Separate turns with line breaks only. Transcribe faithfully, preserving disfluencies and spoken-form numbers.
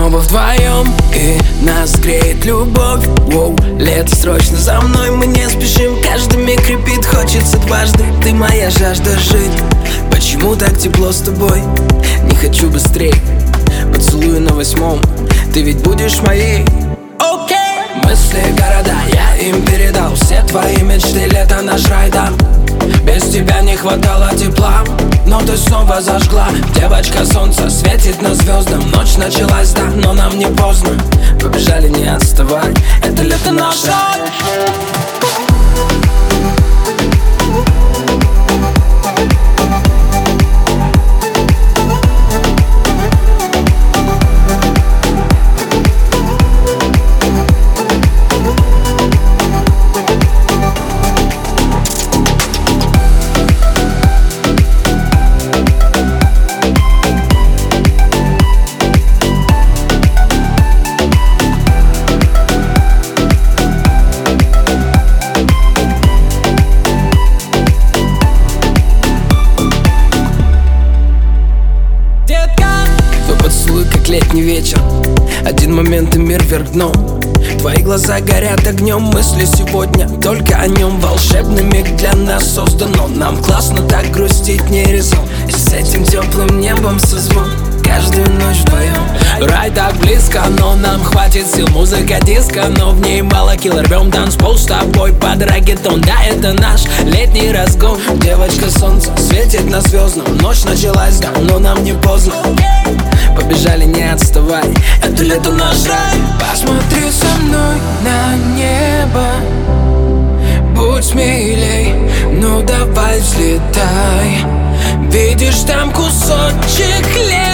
снова вдвоем, и нас греет любовь. Воу, лето срочно за мной, мы не спешим. Каждый миг крепит, хочется дважды. Ты моя жажда жить. Почему так тепло с тобой? Не хочу быстрей. Поцелую на восьмом, ты ведь будешь моей. Окей. Мысли, города, я им передал. Все твои мечты, лето наш рай, да. Без тебя не хватало тепла, но ты снова зажгла. Девочка, солнце светит на звездам. Ночь началась, да, но нам не поздно. Побежали, не отставай, это лето наше. Как летний вечер, один момент и мир вверх дном. Твои глаза горят огнем, мысли сегодня только о нем. Волшебный миг для нас создан, но нам классно так грустить не резон. И с этим теплым небом созвон каждую ночь вдвоем. Рай так близко, но нам хватит сил. Музыка диско, но в ней мало килл. Рвем танцпол с тобой под реггетон. Да, это наш летний разгон. Девочка, солнце светит на звездном. Ночь началась, да, но нам не поздно. Побежали, не отставай, это лето наш рай.
Посмотри со мной на небо, будь смелей, ну давай взлетай. Видишь там кусочек хлеба.